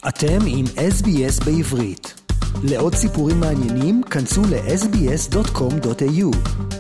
אתם עם SBS בעברית. לעוד סיפורים מעניינים, כנסו ל-sbs.com.au.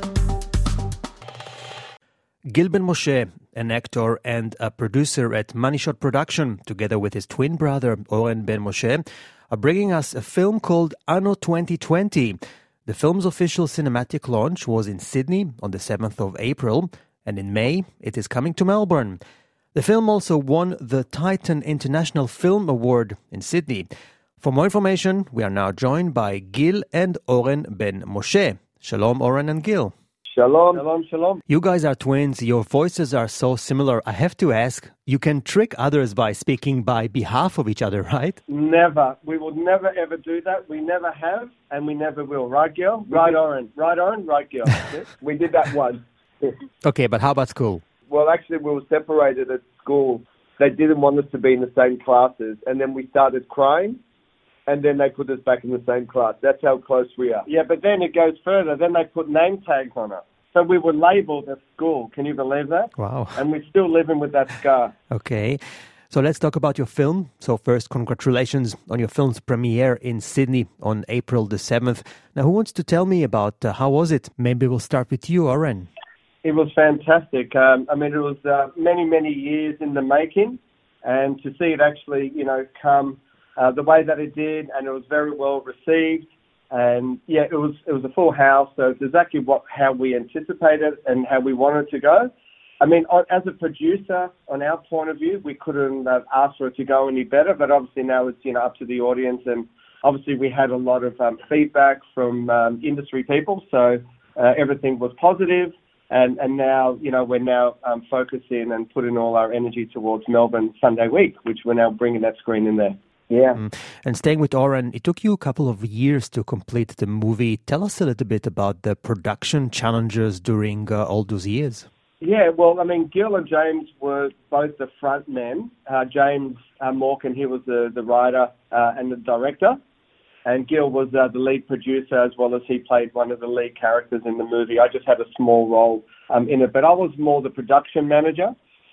Gil Ben Moshe, an actor and a producer at Money Shot Production, together with his twin brother Oren Ben Moshe, are bringing us a film called Anno 2020. The film's official cinematic launch was in Sydney on the 7th of April, and in May it is coming to Melbourne. The film also won the Titan International Film Award in Sydney. For more information, we are now joined by Gil and Oren Ben Moshe. Shalom, Oren and Gil. Shalom. Shalom, shalom. You guys are twins. Your voices are so similar. I have to ask, you can trick others by speaking by behalf of each other, right? Never. We would never, ever do that. We never have, and we never will. Right, Gil? Right, Oren. Right, Oren? Right, Gil. We did that once. Okay, but how about school? Well, actually, we were separated at school. They didn't want us to be in the same classes, and then we started crying, and then they put us back in the same class. That's how close we are. Yeah, but then it goes further. Then they put name tags on us. So we were labelled at school. Can you believe that? Wow. And we're still living with that scar. Okay. So let's talk about your film. So first, congratulations on your film's premiere in Sydney on April the 7th. Now, who wants to tell me about how was it? Maybe we'll start with you, Oren. It was fantastic. It was many, many years in the making, and to see it actually, come the way that it did, and it was very well received. And yeah, it was a full house, so it's exactly how we anticipated and how we wanted to go. I mean, as a producer, on our point of view, we couldn't have asked for it to go any better, but obviously now it's up to the audience, and obviously we had a lot of feedback from industry people, so everything was positive. And now, we're now focusing and putting all our energy towards Melbourne Sunday week, which we're now bringing that screen in there. Yeah. And staying with Oren, it took you a couple of years to complete the movie. Tell us a little bit about the production challenges during all those years. Yeah, well, Gil and James were both the front men. James Morgan, he was the writer and the director. And Gil was the lead producer, as well as he played one of the lead characters in the movie. I just had a small role in it, but I was more the production manager.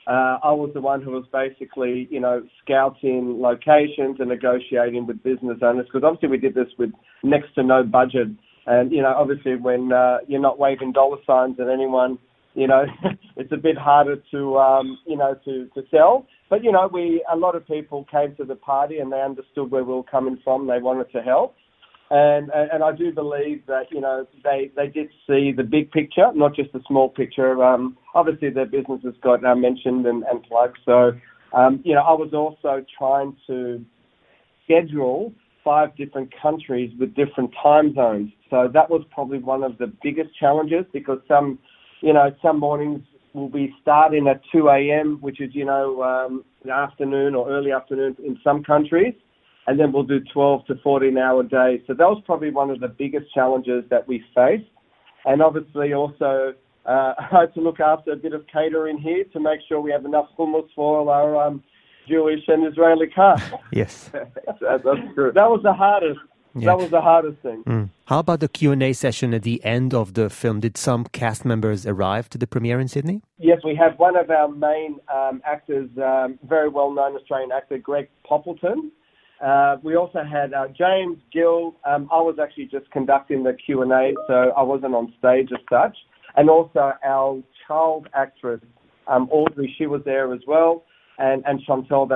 I was the one who was basically, scouting locations and negotiating with business owners, because obviously we did this with next to no budget. And, obviously when you're not waving dollar signs at anyone, it's a bit harder to sell. But, a lot of people came to the party and they understood where we were coming from. They wanted to help. And I do believe that, they did see the big picture, not just the small picture. Obviously, their business has got mentioned and plugged. So, I was also trying to schedule 5 different countries with different time zones. So that was probably one of the biggest challenges, because some mornings will be starting at 2 a.m., which is, the afternoon or early afternoon in some countries. And then we'll do 12 to 14-hour days. So that was probably one of the biggest challenges that we faced. And obviously also I had to look after a bit of catering here to make sure we have enough hummus for all our Jewish and Israeli cast. Yes. That's true. That was the hardest. Yeah. That was the hardest thing. How about the Q&A session at the end of the film? Did some cast members arrive to the premiere in Sydney? Yes, we had one of our main actors, very well-known Australian actor, Greg Poppleton. We also had James, Gil. I was actually just conducting the Q&A, so I wasn't on stage as such. And also our child actress, Audrey, she was there as well. And Chantel,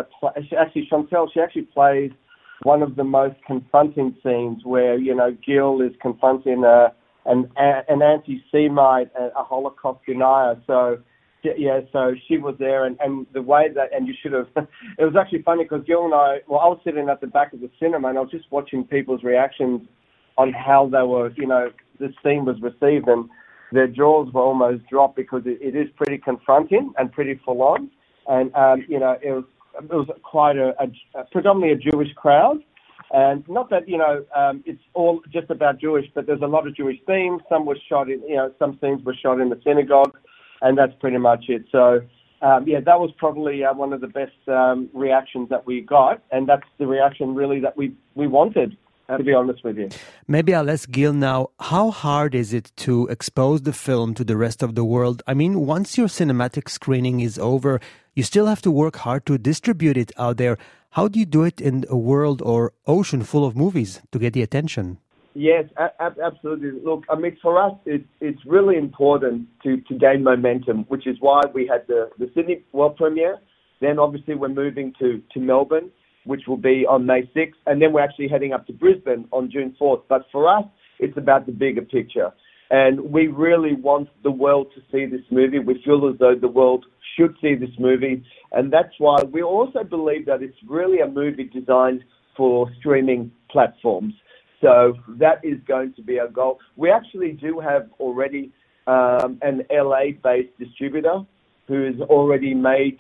she actually plays one of the most confronting scenes where, Gil is confronting an anti-Semite, a Holocaust denier. So, yeah, so she was there, and the way that, and you should have, it was actually funny because Gil and I was sitting at the back of the cinema and I was just watching people's reactions on how they were, this scene was received, and their jaws were almost dropped because it is pretty confronting and pretty full on. And, it was quite a predominantly a Jewish crowd. And not that, it's all just about Jewish, but there's a lot of Jewish themes. Some were shot in, some scenes were shot in the synagogue, and that's pretty much it. So, that was probably one of the best reactions that we got, and that's the reaction really that we wanted, to be honest with you. Maybe I'll ask Gil now, how hard is it to expose the film to the rest of the world? I mean, once your cinematic screening is over, you still have to work hard to distribute it out there. How do you do it in a world or ocean full of movies to get the attention? Yes, absolutely. Look, I mean, for us, it's really important to gain momentum, which is why we had the Sydney world premiere. Then, obviously, we're moving to Melbourne, which will be on May 6th. And then we're actually heading up to Brisbane on June 4th. But for us, it's about the bigger picture. And we really want the world to see this movie. We feel as though the world should see this movie. And that's why we also believe that it's really a movie designed for streaming platforms. So that is going to be our goal. We actually do have already an LA-based distributor who has already made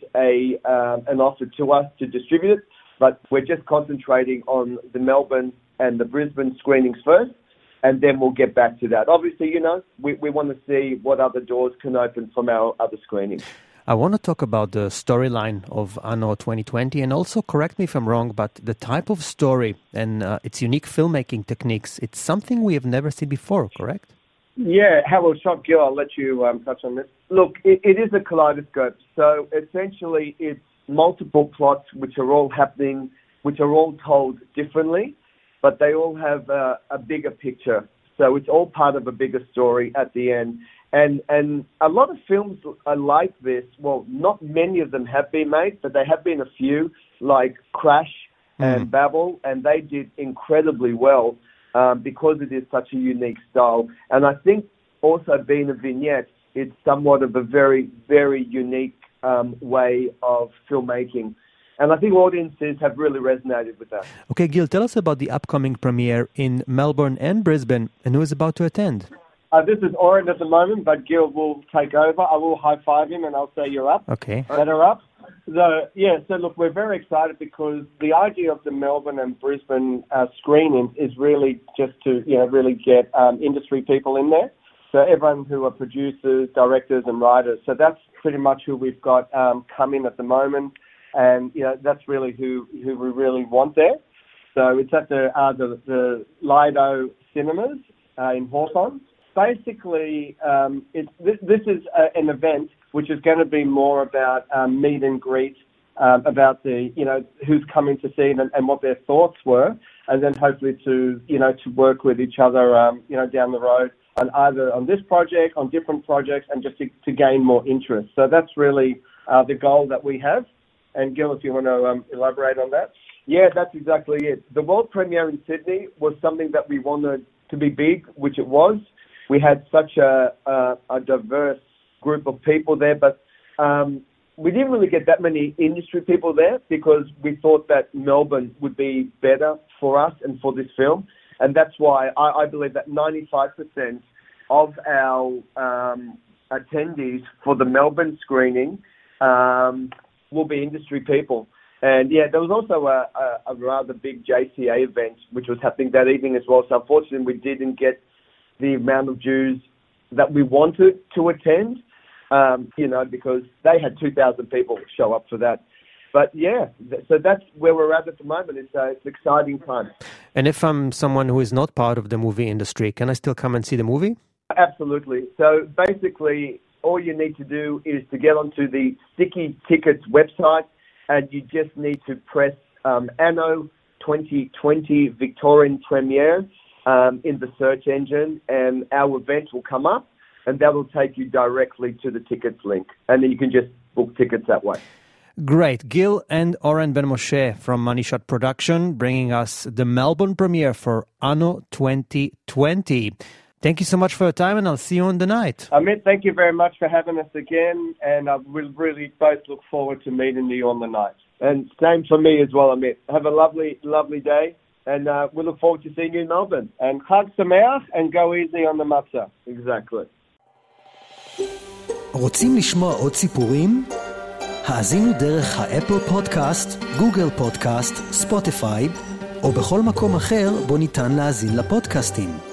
an offer to us to distribute it, but we're just concentrating on the Melbourne and the Brisbane screenings first, and then we'll get back to that. Obviously, we want to see what other doors can open from our other screenings. I want to talk about the storyline of Anno 2020, and also, correct me if I'm wrong, but the type of story and its unique filmmaking techniques, it's something we have never seen before, correct? Yeah, Howard Shop, Gil, I'll let you touch on this. Look, it is a kaleidoscope. So essentially it's multiple plots which are all happening, which are all told differently, but they all have a bigger picture. So it's all part of a bigger story at the end. And a lot of films are like this. Well, not many of them have been made, but there have been a few, like Crash and Babel, and they did incredibly well because it is such a unique style. And I think also being a vignette, it's somewhat of a very, very unique way of filmmaking. And I think audiences have really resonated with that. Okay, Gil, tell us about the upcoming premiere in Melbourne and Brisbane, and who is about to attend. This is Oren at the moment, but Gil will take over. I will high-five him and I'll say you're up. Okay. Better up. So look, we're very excited because the idea of the Melbourne and Brisbane screenings is really just to, really get industry people in there. So everyone who are producers, directors and writers. So that's pretty much who we've got coming at the moment. And, that's really who we really want there. So it's at the Lido Cinemas in Hawthorne. Basically, this is an event which is going to be more about meet and greet, about the, who's coming to see it and what their thoughts were, and then hopefully to work with each other, down the road, on either on this project, on different projects, and just to gain more interest. So that's really the goal that we have. And Gil, if you want to elaborate on that. Yeah, that's exactly it. The world premiere in Sydney was something that we wanted to be big, which it was. We had such a diverse group of people there, but we didn't really get that many industry people there because we thought that Melbourne would be better for us and for this film. And that's why I believe that 95% of our attendees for the Melbourne screening will be industry people. And yeah, there was also a rather big JCA event which was happening that evening as well. So unfortunately we didn't get the amount of Jews that we wanted to attend, because they had 2,000 people show up for that. But yeah, so that's where we're at the moment. It's an exciting time. And if I'm someone who is not part of the movie industry, can I still come and see the movie? Absolutely. So basically, all you need to do is to get onto the Sticky Tickets website, and you just need to press Anno 2020 Victorian Premiere in the search engine, and our event will come up, and that will take you directly to the tickets link, and then you can just book tickets that way. Great. Gil and Oren Ben Moshe from Money Shot Production bringing us the Melbourne premiere for Anno 2020. Thank you so much for your time, and I'll see you on the night. Amit, thank you very much for having us again, and I will really both look forward to meeting you on the night. And same for me as well, Amit. Have a lovely, lovely day, and we look forward to seeing you in Melbourne. And Chag Sameach, and go easy on the matzah. Exactly. רוצים לשמוע עוד סיפורים? האזינו דרך האפל פודקאסט, גוגל פודקאסט, ספוטיפיי, או בכל מקום אחר בו ניתן להאזין לפודקאסטים.